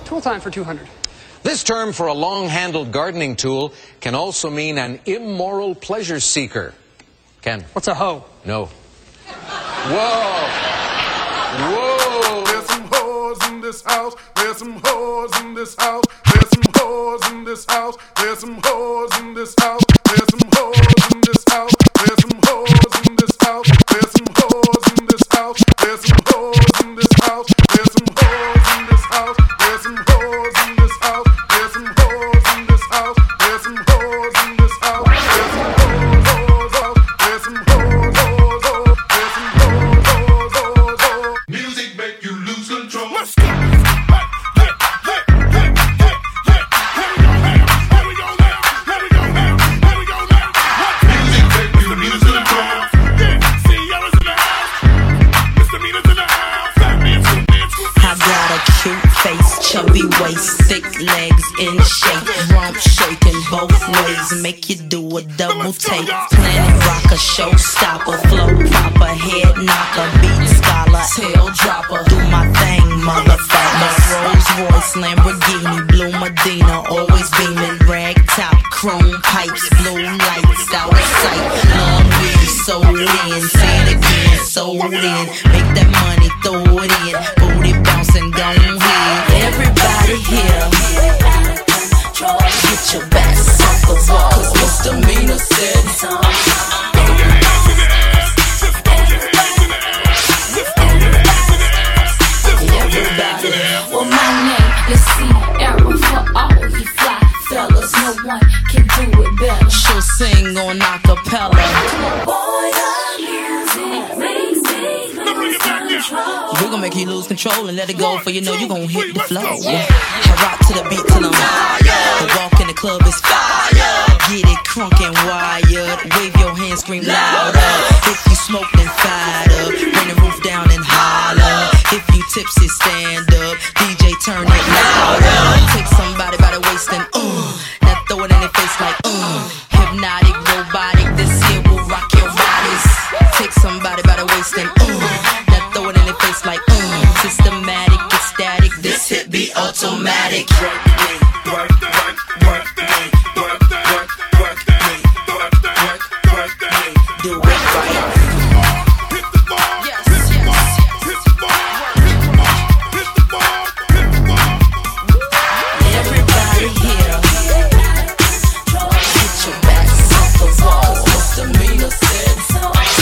Tool time for 200. This term for a long-handled gardening tool can also mean an immoral pleasure seeker. Ken. What's a hoe? No. Whoa. Whoa. There's some hoes in this house. There's some hoes in this house. There's some hoes in this house. There's some hoes in this house. There's some hoes in this house. There's some hoes in this house. There's some hoes in this house. There's some hoes in this house. There's some hoes in this house. There's some hoes in this house. There's some hoes in this house. There's some hoes in this house. There's some hoes. There's some hoes. There's some hoes. Music make you lose control. Let's go. Chubby waist, thick legs in shape, rump shaking both ways, make you do a double take. Planet rocker, showstopper, flow proper, head knocker, beat scholar, tail dropper. Do my thing, motherfucker. Rolls Royce, Lamborghini, Blue Medina, always beaming, rag top, chrome pipes, blue lights, out of sight. Long weed, sold in, say it again, sold in. Make that money, throw it in, booty bouncing, don't hear. Everybody here, get your backs off the wall, 'cause misdemeanor said so. Everybody, well, my name, let's see, era for all you fly fellas. No one can do it better. She'll sing on acapella. Boy, the music makes me lose control. We're gonna make you lose control and let it go, for you know you gon' hit the flow. I rock to the beat till I'm tired. The walk in the club is fire. Get it crunk and wired. Wave your hands, scream louder. If you smoke, then fired up. Bring the roof down and holler. If you tipsy, stand up. DJ, turn it louder. Take somebody by the waist and now throw it in their face like hypnotic, robotic. This here will rock your bodies. Take somebody by the waist and now throw it in their face like systematic, ecstatic. This hit be automatic. Do it right. Everybody here, get your backs off the wall. Misdemeanor said so.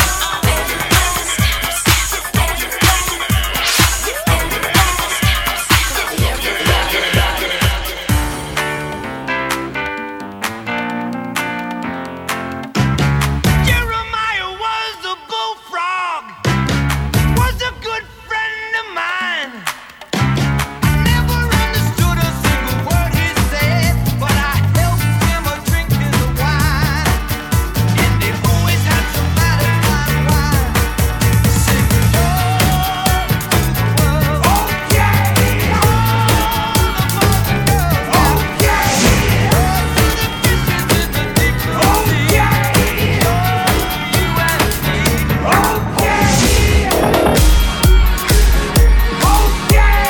Jeremiah was a bullfrog, was a good friend of mine. I never understood a single word he said, but I helped him drink his wine. And he always had somebody fine wine. Sing love to the world. Oh yeah, all the love. Oh yeah, love to the fishes in the deep blue sea. Oh yeah, love you and me. Oh yeah, oh yeah,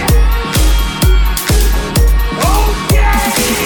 oh yeah,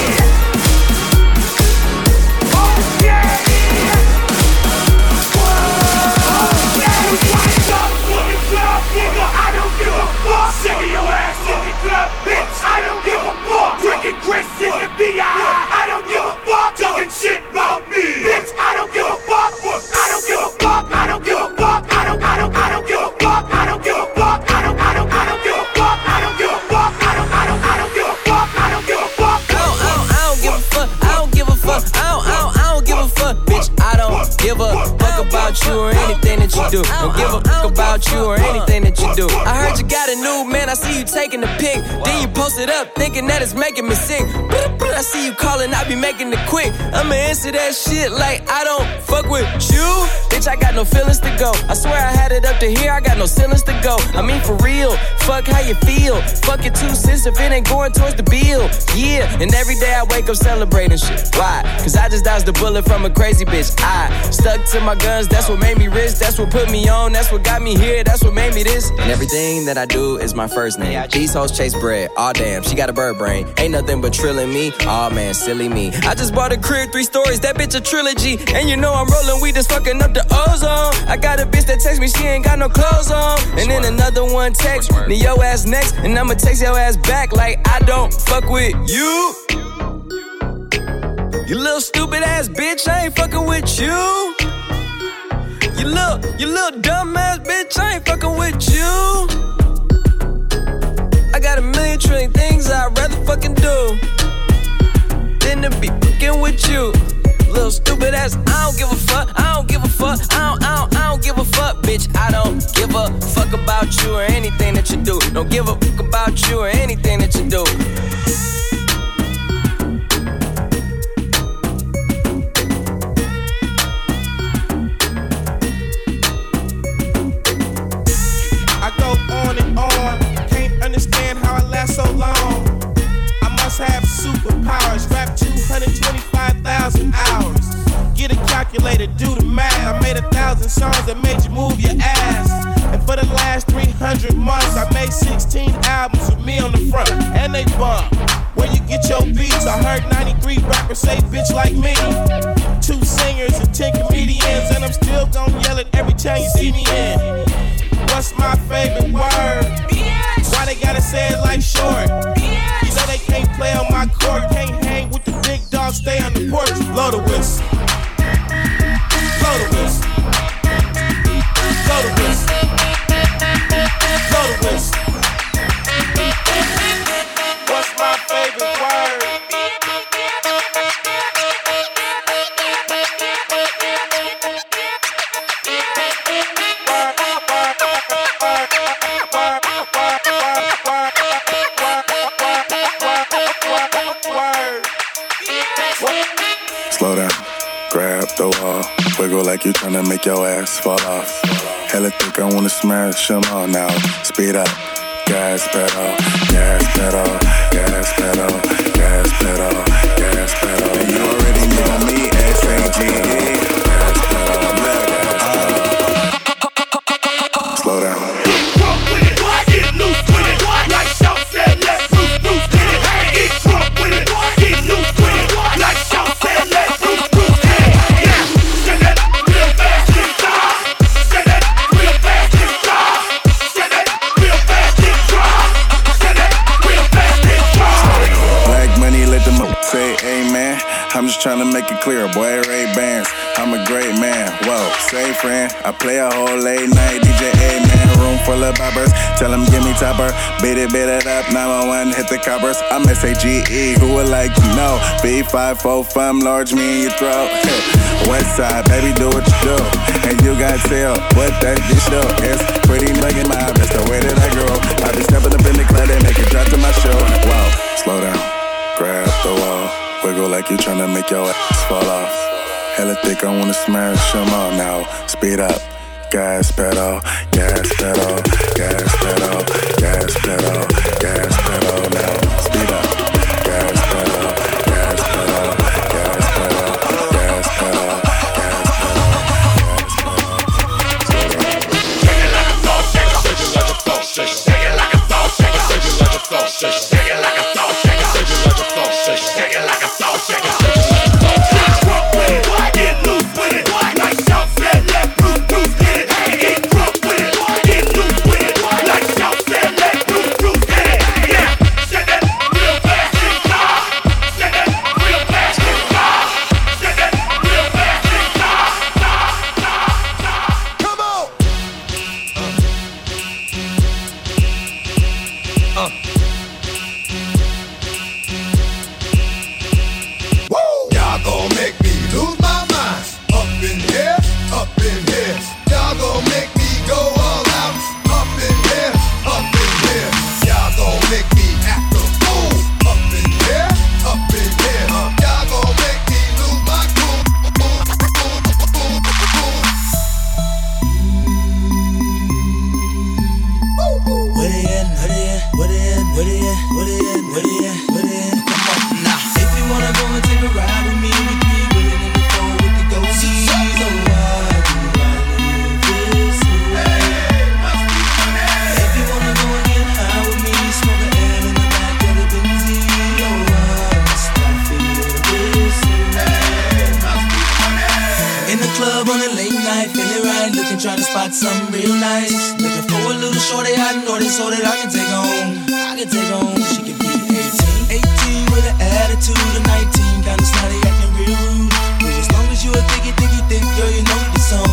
I don't give a fuck. Sick of your ass in the club, bitch. I don't give a fuck. Drinking Chris in the BI. I don't give a fuck. Talking shit about me, bitch. I don't give a fuck. I don't give a fuck. I don't give a fuck. I don't give a fuck. I don't give a fuck. I don't give a fuck. I don't give a fuck. I don't give a fuck. I don't give a fuck. I don't give a fuck. I don't give a fuck. I don't give a fuck. I don't give a fuck, bitch. I don't give a fuck about you or anything that you do. Don't give a fuck about you or anything that you do. I heard you got a new man. I see you taking the pic. Then you post it up, thinking that it's making me sick. I see you calling, I be making it quick. I'ma answer that shit like I don't fuck with you. Bitch, I got no feelings to go. I swear I had it up to here. I got no ceilings to go. I mean for real. Fuck how you feel. Fuck it 2 cents if it ain't going towards the bill. Yeah, and every day I wake up celebrating shit. Why? Cause I just dodged the bullet from a crazy bitch. I stuck to my guns. That's what made me rich. That's what put me on. That's what got me here. That's what made me this. And everything that that I do is my first name. These hoes chase bread, aw damn, she got a bird brain. Ain't nothing but trilling me, aw man, silly me. I just bought a crib, 3 stories, that bitch a trilogy. And you know I'm rolling weed that's fucking up the ozone. I got a bitch that text me, she ain't got no clothes on. And then another one text me, yo ass next, and I'ma text your ass back like I don't fuck with you. You little stupid ass bitch, I ain't fucking with you. You little dumb ass bitch, I ain't fucking with you. I got a million trillion things I'd rather fucking do than to be fucking with you. Little stupid ass, I don't give a fuck, I don't give a fuck, I don't give a fuck, bitch. I don't give a fuck about you or anything that you do. Don't give a fuck about you or anything that you do. Understand how I last so long. I must have superpowers. Rap 225,000 hours. Get a calculator, do the math. I made 1,000 songs that made you move your ass. And for the last 300 months, I made 16 albums with me on the front, and they bump. Where you get your beats? I heard 93 rappers say bitch like me. 2 singers and 10 comedians, and I'm still gon' yell it every time you see me in. What's my favorite word? Why they gotta say it like short? You know they can't play on my court. Can't hang with the big dogs, stay on the porch. Blow the whistle. Blow the whistle. Blow the whistle. Blow the whistle. What's my favorite word? Slow down, grab the wall, wiggle like you tryna make your ass fall off. Hella thick, I wanna smash them all now. Speed up, gas pedal, gas pedal, gas pedal, gas pedal, gas pedal. And you already know me, S-A-G-E. Gas pedal, gas pedal. Slow down. I'm just tryna make it clear, boy, Ray-Bans, I'm a great man, whoa, say friend, I play a whole late night, DJ A-man, room full of boppers, tell them give me topper, beat it up, 911, hit the coppers, I'm S-A-G-E, who would like to know, B545, large me in your throat, West side, baby, do what you do, and you got tell, what that bitch do, it's pretty nigga my, that's the way that I grow, I be stepping up in the club, they make it drop to my show, whoa, slow down, grab the wall, wiggle like you tryna make your ass fall off. Hella thick, I wanna smash them all now. Speed up, gas pedal, gas pedal, gas pedal, gas pedal, gas pedal now. Speed up, gas pedal, gas pedal, gas pedal, gas pedal, gas pedal. Shake it like a thought shaker, shake it like a thought shaker, shake it like a thought shaker, shake it like a thought shaker, shake it like a thought shaker, shake it like a thought shaker, shake it like a thought shaker. Get loose with it, like South said, let Bruce get it. Get drunk with it, get loose with it, like South said, night, looking, trying to spot something real nice. Looking for a little shorty I know this so that I can take home. She can be 18 with an attitude of 19, kinda snotty, acting real rude. But as long as you a thick, girl, you know the song.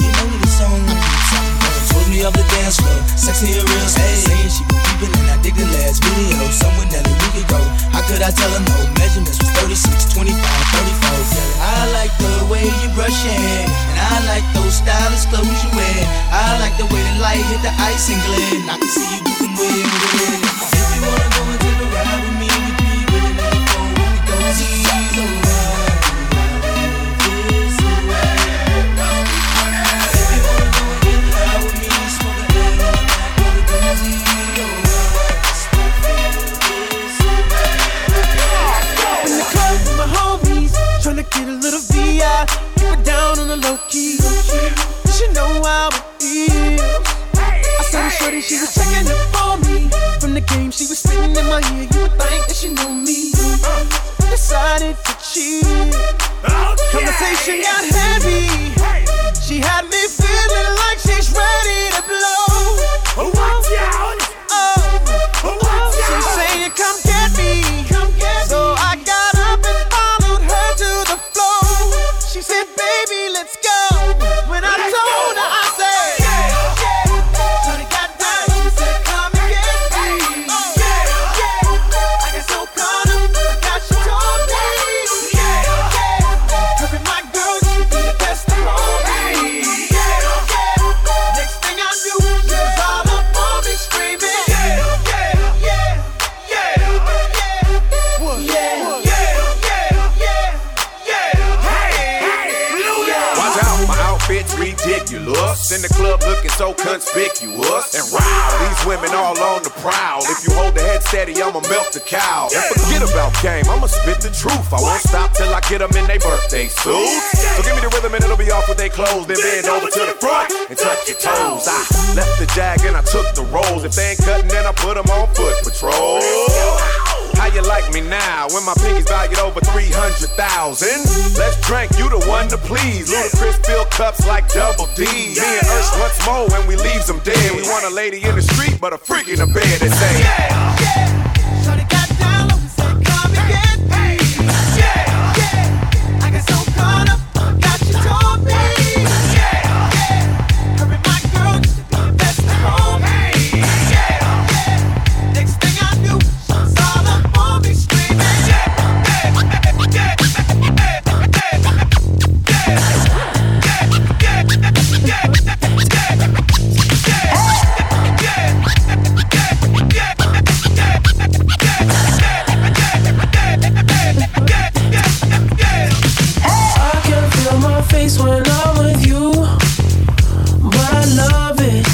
Told me off the dance floor, sexy and real slow. Saying she been peeping and I dig the last video. Someone that we could go. How could I tell her no? Measurements was 36, 25, 34. I like the way you brush your hair, and I like those stylish clothes you wear. I like the way the light hit the ice and glint. I can see you getting weird with it. If you wanna go and take a ride with me, we be with it. Before we go see the world. This is where. If you wanna go and get high with me, smoke a egg in the back of the Gucci. In the club with my homies, tryna get a little VI, keep it down on the low key. She know how it feels. I saw her shorty, she was checking up for me. From the game, she was spitting in my ear. You would think that she knew me. Decided to cheat. Conversation got heavy. She had me feeling like she's ready to blow. Watch out! She's saying, come get me. So I got up and followed her to the floor. She said, baby, let's go. When I told her, I said, Shorty got down, she said, come and get me. I got so caught up, I got she told me. Her and my girl, she be the best of all me. Next thing I knew, she was all up on me screaming. Outfits ridiculous. In the club looking so conspicuous. And wow, these women all on the prowl. If you hold the head steady, I'ma milk the cow. And forget about game, I'ma spit the truth. I won't stop till I get them in their birthday suits. So give me the rhythm and it'll be off with their clothes. Then bend over to the front and touch your toes. I left the jag and I took the rolls. If they ain't cutting, then I put them on foot patrol. How you like me now when my pinky's valued over 300,000? Let's drink, you the one to please. Ludacris fill cups like Double D. Me and Ursh once more when we leaves them dead. We want a lady in the street, but a freak in the bed that say, Shorty got down low and said, come and get me. I got so caught up, I got you told me. Her and my girl used to be the best of all me. Next thing I knew, she was all up on me screaming. When I'm with you, but I love it,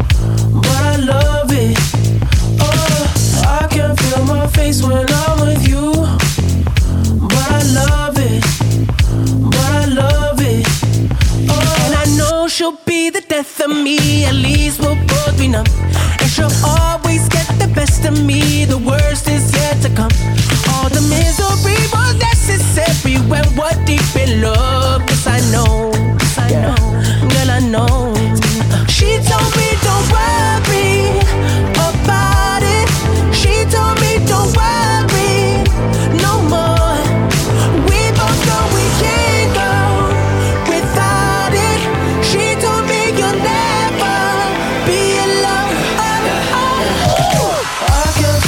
oh, I can feel my face when I'm with you, but I love it, oh, and I know she'll be the death of me, at least we'll both be numb, and she'll always get the best of me, the worst is yet to come, all the misery was necessary when we're deep in love. I know, girl, I know. She told me don't worry about it. She told me don't worry no more. We both know we can't go without it. She told me you'll never be alone. I can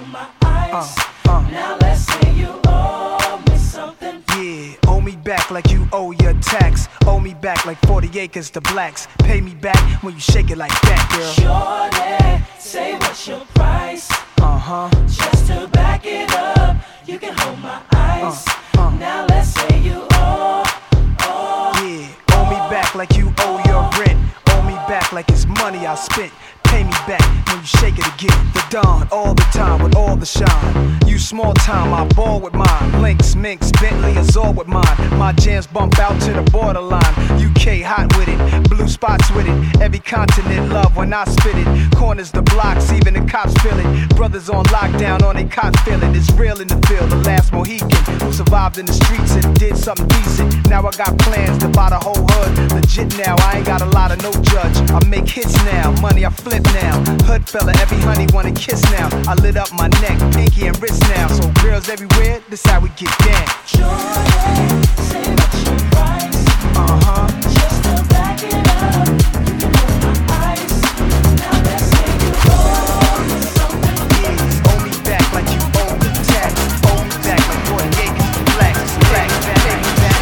my ice. Now let's say you owe me something. Yeah, owe me back like you owe your tax. Owe me back like 40 acres to blacks. Pay me back when you shake it like that, girl. Shorty, say what's your price? Just to back it up, you can hold my ice. Now let's say you owe. Yeah, owe me back like you owe your rent. Owe me back like it's money I spent. Pay me back when you shake it again. The dawn, all the time with all the shine. You small time, I ball with mine. Lynx, Minx, Bentley, Azor with mine. My jams bump out to the borderline. UK hot with it, blue spots with it. Every continent love when I spit it. Corners the blocks, even the cops feel it. Brothers on lockdown, on they cot feel it. It's real in the field, the last Mohican who survived in the streets and did something decent. Now I got plans to buy the whole hood. Legit now, I ain't got a lot of no judge. I make hits now, money I flip now. Hood fella, every honey wanna kiss now. I lit up my neck, pinky and wrist now. So girls everywhere, this how we get down. Shorty, say what's your price? Just to back it up, you can hold my ice. Now let's say you owe me something. Yeah, owe me back like you owe the tax. Owe me back like 40 acres to blacks. Black, pay me back.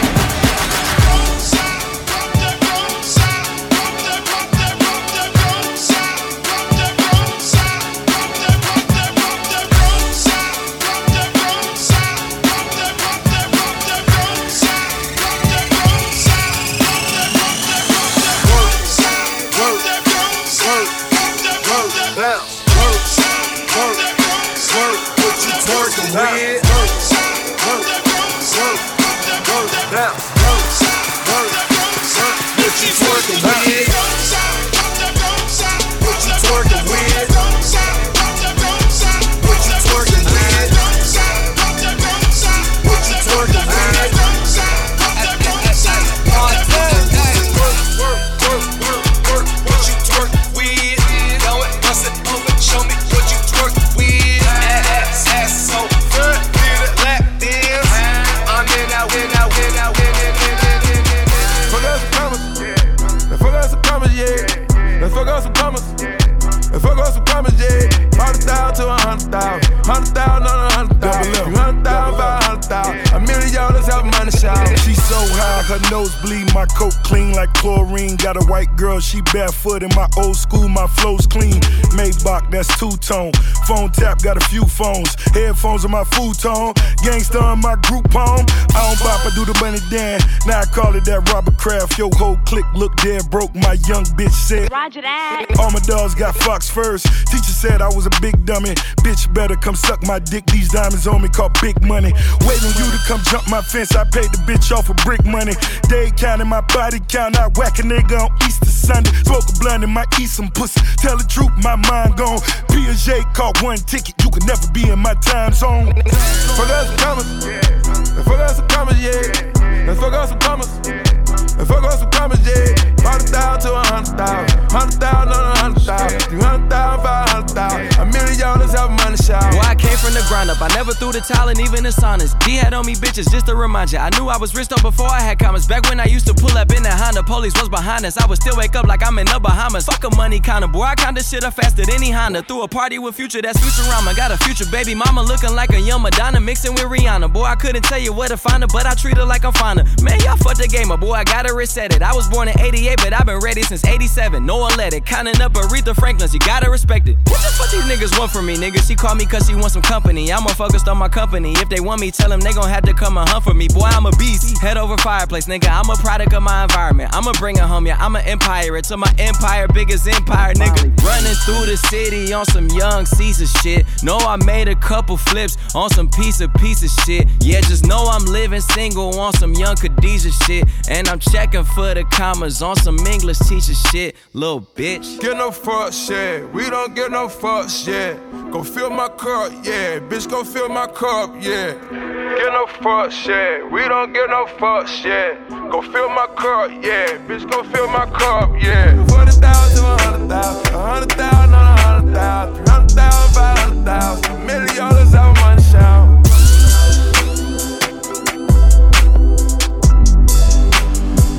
Her nose bleed, my coat clean like chlorine. Got a white girl, she barefoot in my old school, my flow's clean. Maybach, that's two-tone. Phone tap, got a few phones. Headphones on my futon. Gangsta on my group home. I don't bop, I do the money dan. Now I call it that Robert Kraft. Yo, whole clique look dead broke, my young bitch said. Roger that. All my dogs got Fox first. Teacher said I was a big dummy. Bitch better come suck my dick. These diamonds on me called big money. Waiting on you to come jump my fence. I paid the bitch off with brick money. Day counting my body count. I whack a nigga on Easter Sunday. Smoke a blunt and might eat some pussy. Tell the truth, my mind gone. Piaget caught one ticket. You can never be in my time zone. Fuck us some commas. Fuck us some commas, yeah. Fuck us some commas. Fuck us some commas, yeah. 100,000 to 100,000. 100,000 on 100,000. 300,000, 500,000. $1 million have money shout. Boy, I came from the ground up. I never threw the towel and even the saunas. D had on me bitches just to remind ya. I knew I was rich though before I had commas. Back when I used to pull up in that Honda, police was behind us. I would still wake up like I'm in the Bahamas. Fuck a money counter, boy. I count this shit up faster than any Honda. Threw a party with Future, that's Futurama. Got a future baby mama looking like a young Madonna mixing with Rihanna. Boy, I couldn't tell you where to find her, but I treat her like I'm finer. Man, y'all fucked the game up, boy. I gotta reset it. I was born in 88, but I've been ready since 87. No one let it. Counting up Aretha Franklin's, you gotta respect it. What the fuck these niggas want from me, nigga? She called me cause she wants some company. I'm more focused on my company. If they want me, tell them they gon' have to come and hunt for me. Boy, I'm a beast. Head over fireplace, nigga. I'm a product of my environment. I'ma bring it home, yeah. I'm an empire. It's my empire, biggest empire, nigga. Running through the city on some young Caesar shit. Know I made a couple flips on some piece of shit. Yeah, just know I'm living single on some young Khadijah shit. And I'm checking for the commas on some English teacher shit. Little bitch. Get no fuck shit. We don't get no fuck shit. Go fill my cup, yeah. Bitch, go fill my cup, yeah. Get no fuck shit. We don't get no fuck shit. Go fill my cup, yeah. Bitch, go fill my cup, yeah. 40,000 to 100,000. 100,000 on 100,000. 300,000, 500,000. $1 million out of money shout.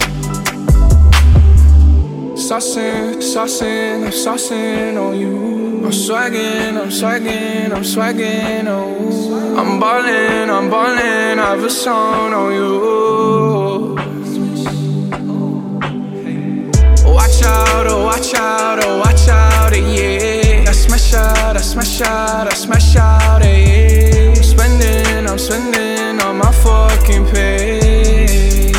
Saucin', saucin', I'm saucin' on you. I'm swaggin', I'm swaggin', I'm swaggin', oh. I'm ballin', I've a song on you. Watch out, oh watch out, oh watch out, yeah. I smash out, I smash out, I smash out, yeah. I'm spending on my fucking pay.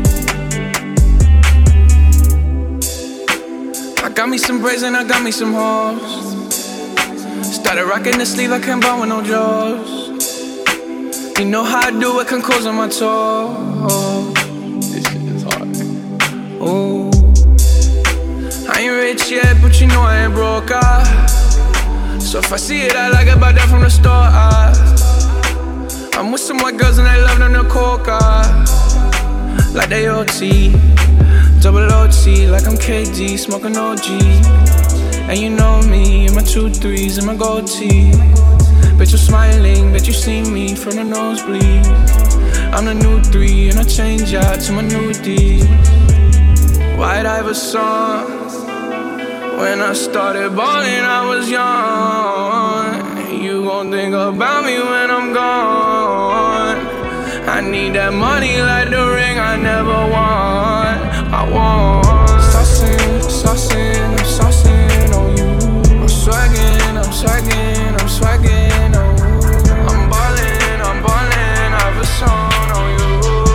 I got me some braids and I got me some hoes. Started rocking the sleeve, I can't buy with no jaws. You know how I do it, can close on my toes. This shit is hard. Ooh. I ain't rich yet, but you know I ain't broke, So if I see it, I like it, buy that from the store, I'm with some white girls and they love them to coca. Like they OT, double OT, like I'm KD, smoking OG. And you know me, and my 2 3s and my gold tee. Bet you're smiling, bet you see me from the nosebleed. I'm the new 3 and I change out to my new D. White Iverson. When I started ballin', I was young. You gon' think about me when I'm gone. I need that money like the ring I never won. I want saucin', saucin', I'm saucin' on you. I'm swaggin', I'm swaggin', I'm swaggin', oh. I'm ballin', I've a song on you.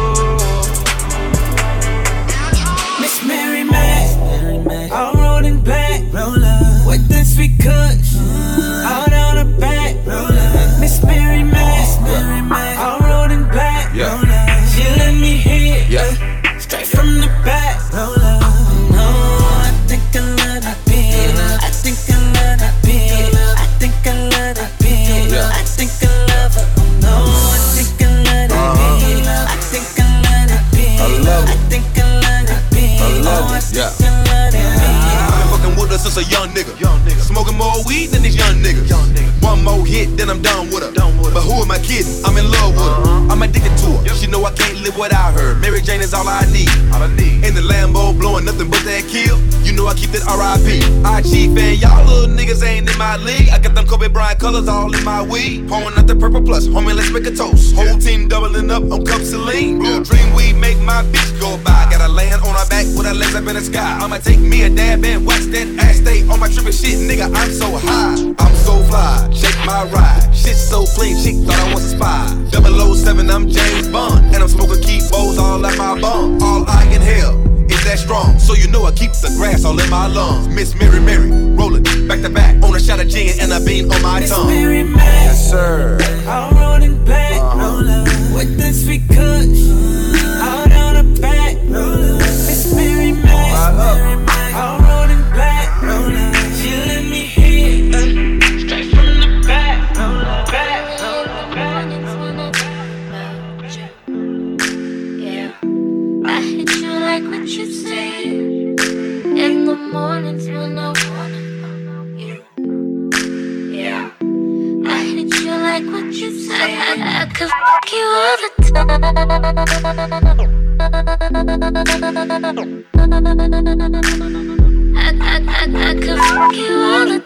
Miss Mary Mac, I'm rolling back, with the sweet kush, out on the back. Miss Mary Mac, I'm rolling back, she let me hit, straight from the back. No, I think I love that bitch. I think I love that bitch. I think I love that bitch. I think I love her. No, I think I love that bitch. I think I love that bitch. I love it. I think I love that bitch. I love it. Yeah. I've been fucking with her since a young nigga. Smoking more weed than these young niggas. One more hit, then I'm done with her. But who am I kidding? I'm in love with her. I'm addicted to her. She know I can't live without her. Mary Jane is all I need. In the Lambo, blowing nothing but that kill. You know I keep that R.I.P. IG fan, y'all little niggas ain't in my league. I got them Kobe Bryant colors all in my weed. Pouring out the purple plus, homie, let's make a toast. Whole team doubling up on cups of lean. Blue dream weed make my bitch go by. Gotta land on her back with her legs up in the sky. I'ma take me a dab and watch that ass stay on my trippin' shit, nigga. I'm so high, I'm so fly. Shake my ride, shit so clean, chick thought I was a spy. 007, I'm James Bond, and I'm smoking Keepos all at my bum. All I inhale is that strong, so you know I keep the grass all in my lungs. Miss Mary, rollin' back to back on a shot of gin and a bean on my tongue. Miss Mary, yes sir. I'm rolling back, with the sweet kush, out on the back. Miss Mary, I'm rolling back, she let me hit, straight from the back. Yeah, I hit you like what you said in the mornings when I wanna you. Yeah, I hit you like what you said. I could fuck you all the time. I could fuck you all the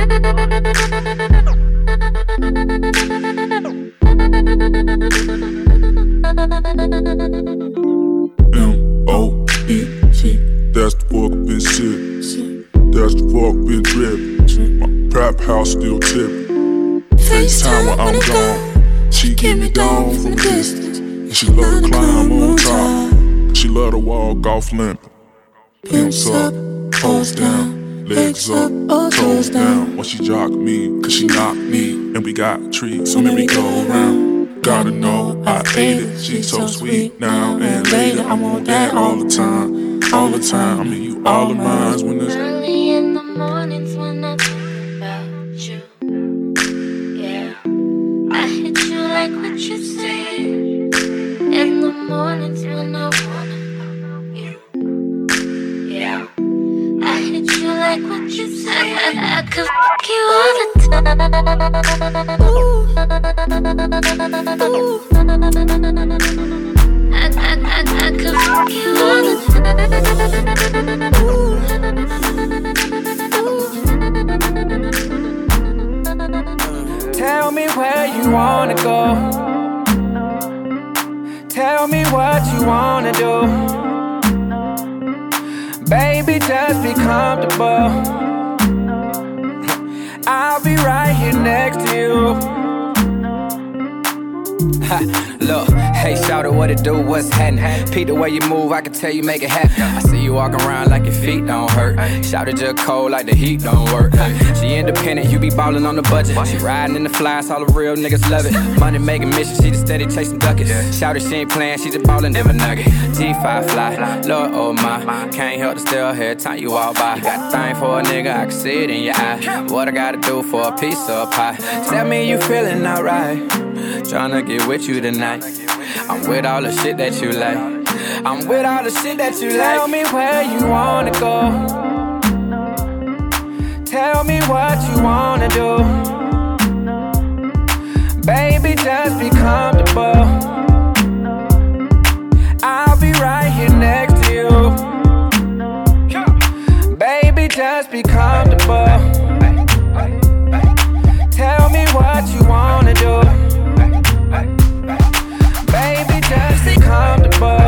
M.O.E.T. That's the fuck bitch shit. That's the fuck bitch rip. My trap house still tippin'. FaceTime when I'm gone. She give me down from a distance. And she love to climb on top. She love to walk off limp. Pimps up, hoes down, legs up, toes down. When she jock me, cause she knock me. And we got treats, so maybe go around. Gotta know I ate it, she's so sweet now and later. I want that all the time, all the time. I mean you all of mine when it's early in the mornings when I think about you. Yeah, I hit you like what you said in the mornings when I wanna you. Yeah, I hit you like what you said. I could fuck you all the time. Ooh. I could fuck you all the time. Ooh. Tell me where you wanna go. Tell me what you wanna do. Baby, just be comfortable. I'll be right here next to you. Look, hey, shout out what it do, what's happening? Peep the way you move, I can tell you make it happen. I see you walking around like your feet don't hurt. Shout it just cold like the heat don't work. She independent, you be ballin' on the budget. She riding in the flies, all the real niggas love it. Money making mission, she just steady chasing duckets. Shout it, she ain't playing, she just ballin' them a nugget. G5 fly, Lord oh my, can't help to still hear time you walk by. Got a thing for a nigga, I can see it in your eye. What I gotta do for a piece of pie? Tell me you feeling alright. Tryna get with you tonight. I'm with all the shit that you like. I'm with all the shit that you like. Tell me where you wanna go. Tell me what you wanna do. Baby, just be comfortable. I'll be right here next to you. Baby, just be comfortable. Tell me what you wanna do. Baby, just be comfortable.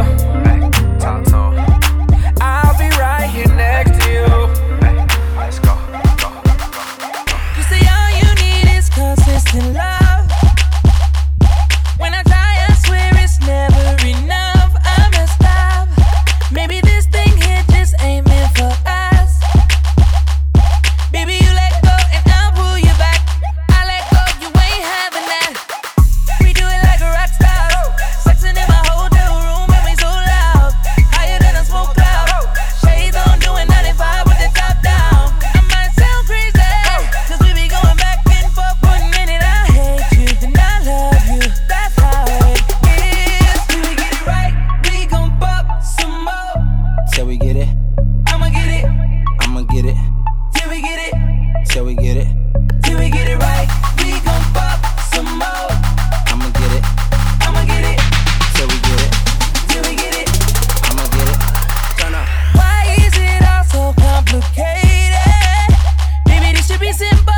I'll be right here next to you. Let's go. You say all you need is consistent love. When I try, I swear it's never enough. I messed up. Maybe this thing here just ain't meant for us. Baby, you let go and I'll pull you back. I let go, you ain't having that. We do it like a rock star. Sexing in my hotel room and we so loud. Higher than a smoke cloud. Shades on, doing 95 with the top down. I might sound crazy, cause we be going back and forth. 1 minute I hate you, then I love you. That's how it is. Till we get it right, we gon' pop some more. Till we get it, I'ma get it. I'ma get it. Till we get it, Till we get it, till we get it right, we gon' pop some more. I'ma get it. I'ma get it, Till we get it, till we get it. I'ma get it. Turn up. Why is it all so complicated? Maybe this should be simple.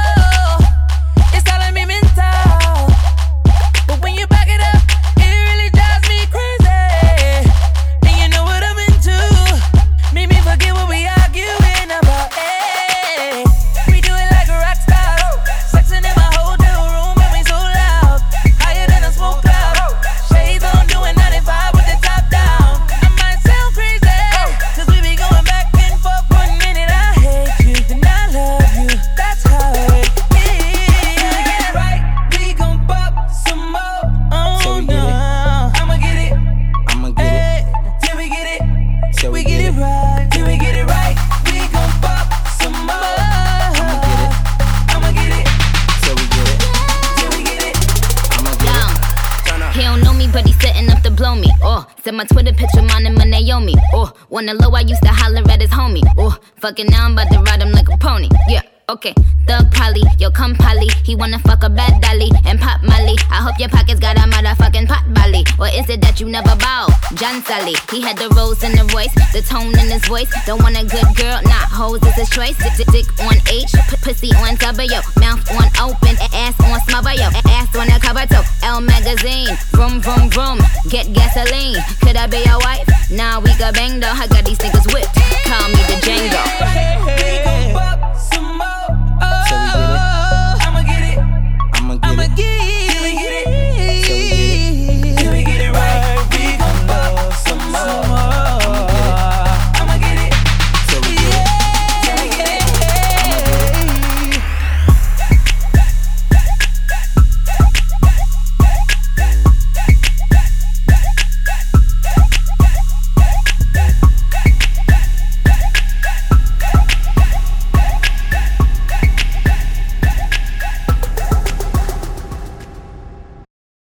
It's all a me mental. But when you back it up, it really drives me crazy. And you know what I'm into. Make me forget what we arguing about. Hey, we do it like a rock star. Sexing in my hotel room and we so loud. Higher than a smoke cloud. Shades on, doing 95 with the top down. I might sound crazy, cause we be going back and forth. 1 minute I hate you, then I love you. That's how it is. Till we get it right, we gon' pop some more. Oh Till we get it, no, I'ma get it. I'ma get it. Till we get it, Till we get it right. Till we get it right, we gon' pop some more. I'ma get it. I'ma get it. Till we get it, Till we get it. I'ma get it. Turn up. He don't know me, but he's setting up to blow me. Oh, said my Twitter picture, mine and my Naomi. Oh, wanna low, I used to holler at his homie. Oh, fucking now I'm about to ride him like a pony. Yeah, okay. Thug Polly, yo come Polly. He wanna fuck a bad dolly and pop Molly. I hope your pockets got a motherfucking pot belly. Or is it that you never bow? John Sally, he had the rose in the voice, the tone in his voice. Don't want a good girl, nah, hoes is his choice. Dick on H, pussy on W, mouth on open, ass on smother, yo, ass on a cover toe. L magazine, vroom vroom vroom, get gasoline. Could I be your wife? Nah, we got bang though. I got these niggas whipped. Call me the Django.